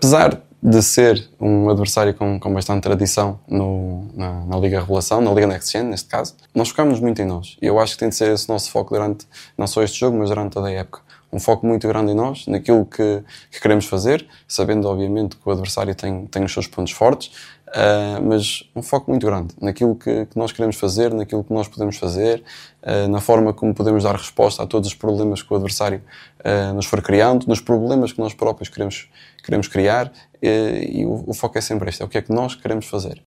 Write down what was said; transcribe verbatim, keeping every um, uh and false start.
apesar de ser um adversário com, com bastante tradição no, na, na Liga Revelação, na Liga Next Gen, neste caso, nós focamos muito em nós. E eu acho que tem de ser esse nosso foco durante, não só este jogo, mas durante toda a época. Um foco muito grande em nós, naquilo que, que queremos fazer, sabendo, obviamente, que o adversário tem, tem os seus pontos fortes, uh, mas um foco muito grande naquilo que, que nós queremos fazer, naquilo que nós podemos fazer, uh, na forma como podemos dar resposta a todos os problemas que o adversário uh, nos for criando, nos problemas que nós próprios queremos, queremos criar, uh, e o, o foco é sempre este, é o que é que nós queremos fazer.